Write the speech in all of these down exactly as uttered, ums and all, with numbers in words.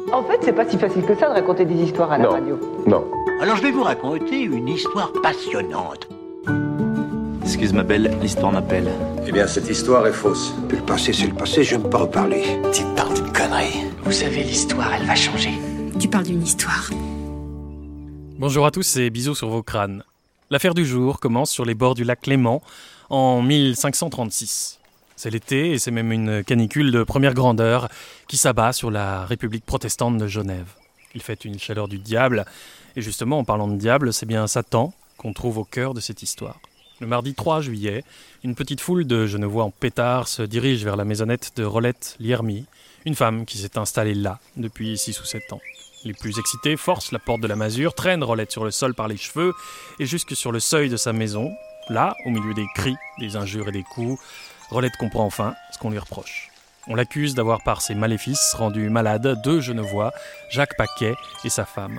En fait, c'est pas si facile que ça de raconter des histoires à la non. radio. Non. Alors je vais vous raconter une histoire passionnante. Excuse ma belle, l'histoire m'appelle. Eh bien, cette histoire est fausse. Le passé, c'est le passé, je ne veux pas reparler. Tu parles d'une connerie. Vous savez, l'histoire, elle va changer. Tu parles d'une histoire. Bonjour à tous et bisous sur vos crânes. L'affaire du jour commence sur les bords du lac Léman en mille cinq cent trente-six. C'est l'été et c'est même une canicule de première grandeur qui s'abat sur la République protestante de Genève. Il fait une chaleur du diable et justement en parlant de diable, c'est bien Satan qu'on trouve au cœur de cette histoire. Le mardi trois juillet, une petite foule de Genevois en pétard se dirige vers la maisonnette de Rolette Liermy, une femme qui s'est installée là depuis six ou sept ans. Les plus excités forcent la porte de la masure, traînent Rolette sur le sol par les cheveux et jusque sur le seuil de sa maison. Là, au milieu des cris, des injures et des coups, Rolette comprend enfin ce qu'on lui reproche. On l'accuse d'avoir par ses maléfices rendu malade deux Genevois, Jacques Paquet et sa femme.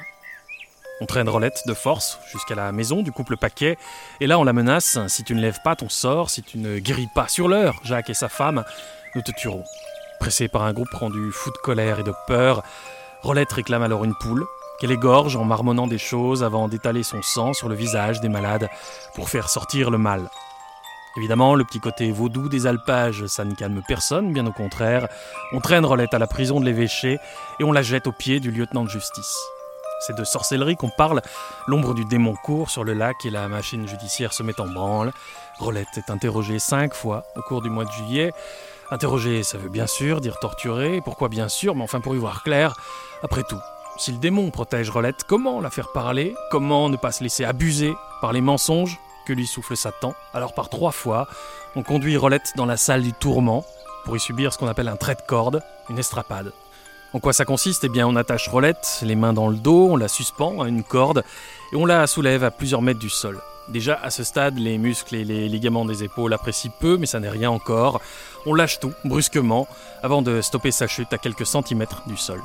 On traîne Rolette de force jusqu'à la maison du couple Paquet, et là on la menace, si tu ne lèves pas ton sort, si tu ne guéris pas sur l'heure Jacques et sa femme, nous te tuerons. Pressé par un groupe rendu fou de colère et de peur, Rolette réclame alors une poule, qu'elle égorge en marmonnant des choses avant d'étaler son sang sur le visage des malades pour faire sortir le mal. Évidemment, le petit côté vaudou des alpages, ça ne calme personne, bien au contraire. On traîne Rolette à la prison de l'évêché et on la jette aux pieds du lieutenant de justice. C'est de sorcellerie qu'on parle, l'ombre du démon court sur le lac et la machine judiciaire se met en branle. Rolette est interrogée cinq fois au cours du mois de juillet. Interrogée, ça veut bien sûr dire torturée, pourquoi bien sûr, mais enfin pour y voir clair, après tout. Si le démon protège Rolette, comment la faire parler? Comment ne pas se laisser abuser par les mensonges que lui souffle Satan? Alors par trois fois, on conduit Rolette dans la salle du tourment pour y subir ce qu'on appelle un trait de corde, une estrapade. En quoi ça consiste? Eh bien, on attache Rolette, les mains dans le dos, on la suspend à une corde et on la soulève à plusieurs mètres du sol. Déjà, à ce stade, les muscles et les ligaments des épaules apprécient peu, mais ça n'est rien encore. On lâche tout, brusquement, avant de stopper sa chute à quelques centimètres du sol.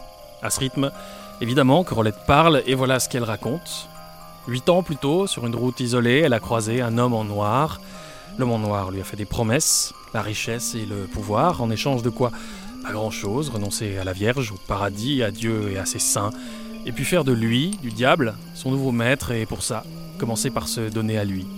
À ce rythme, évidemment que Rolette parle, et voilà ce qu'elle raconte. Huit ans plus tôt, sur une route isolée, elle a croisé un homme en noir. L'homme en noir lui a fait des promesses, la richesse et le pouvoir, en échange de quoi? Pas grand-chose, renoncer à la Vierge, au paradis, à Dieu et à ses saints, et puis faire de lui, du diable, son nouveau maître, et pour ça, commencer par se donner à lui.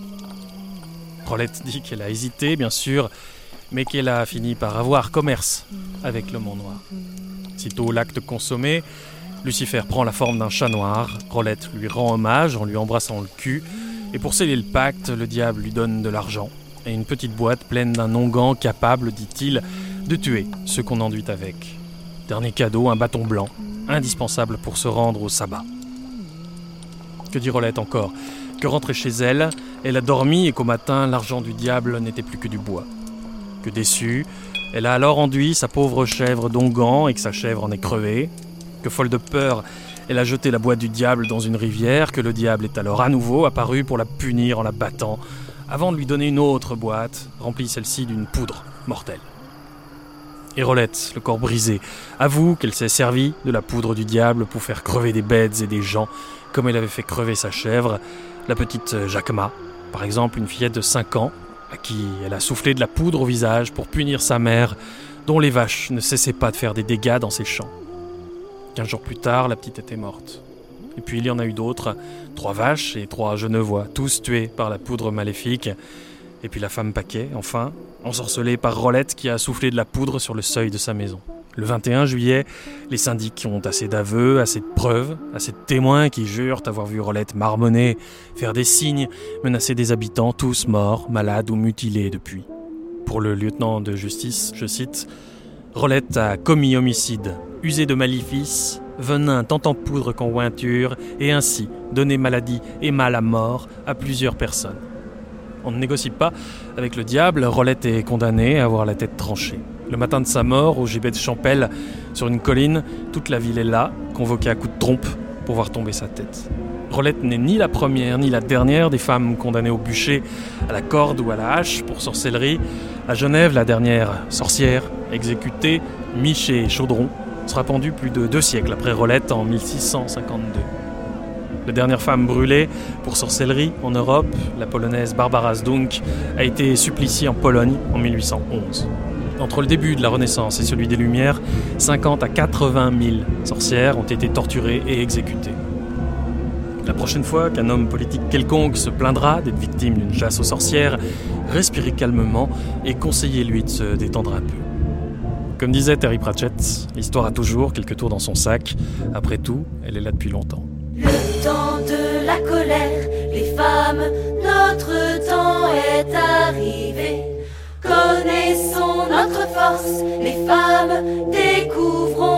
Rolette dit qu'elle a hésité, bien sûr, mais qu'elle a fini par avoir commerce avec l'homme en noir. Sitôt l'acte consommé, Lucifer prend la forme d'un chat noir, Rolette lui rend hommage en lui embrassant le cul, et pour sceller le pacte, le diable lui donne de l'argent, et une petite boîte pleine d'un onguent capable, dit-il, de tuer ceux qu'on enduit avec. Dernier cadeau, un bâton blanc, indispensable pour se rendre au sabbat. Que dit Rolette encore? Que rentrée chez elle, elle a dormi et qu'au matin, l'argent du diable n'était plus que du bois. Que déçue, elle a alors enduit sa pauvre chèvre d'onguent et que sa chèvre en est crevée. Que folle de peur, elle a jeté la boîte du diable dans une rivière, que le diable est alors à nouveau apparu pour la punir en la battant, avant de lui donner une autre boîte, remplie celle-ci d'une poudre mortelle. Et Rolette, le corps brisé, avoue qu'elle s'est servie de la poudre du diable pour faire crever des bêtes et des gens, comme elle avait fait crever sa chèvre, la petite Jacquema, par exemple une fillette de cinq ans, à qui elle a soufflé de la poudre au visage pour punir sa mère, dont les vaches ne cessaient pas de faire des dégâts dans ses champs. Quinze jours plus tard, la petite était morte. Et puis il y en a eu d'autres, trois vaches et trois Genevois, tous tués par la poudre maléfique. Et puis la femme Paquet, enfin, ensorcelée par Rolette qui a soufflé de la poudre sur le seuil de sa maison. Le vingt et un juillet, les syndics ont assez d'aveux, assez de preuves, assez de témoins qui jurent avoir vu Rolette marmonner, faire des signes, menacer des habitants, tous morts, malades ou mutilés depuis. Pour le lieutenant de justice, je cite, « Rolette a commis homicide, usé de maléfice, venin tant en poudre qu'en ointure, et ainsi donné maladie et mal à mort à plusieurs personnes. » On ne négocie pas avec le diable, Rolette est condamnée à avoir la tête tranchée. Le matin de sa mort, au gibet de Champel, sur une colline, toute la ville est là, convoquée à coups de trompe pour voir tomber sa tête. Rolette n'est ni la première ni la dernière des femmes condamnées au bûcher, à la corde ou à la hache pour sorcellerie. À Genève, la dernière sorcière, exécutée, Miché Chaudron, sera pendue plus de deux siècles après Rolette en mille six cent cinquante-deux. La dernière femme brûlée pour sorcellerie en Europe, la polonaise Barbara Zdunk, a été suppliciée en Pologne en mille huit cent onze. Entre le début de la Renaissance et celui des Lumières, cinquante à quatre-vingt mille sorcières ont été torturées et exécutées. La prochaine fois qu'un homme politique quelconque se plaindra d'être victime d'une chasse aux sorcières, respirez calmement et conseillez-lui de se détendre un peu. Comme disait Terry Pratchett, l'histoire a toujours quelques tours dans son sac. Après tout, elle est là depuis longtemps. Le temps de la colère, les femmes, notre temps est arrivé. Connaissons notre force, les femmes, découvrons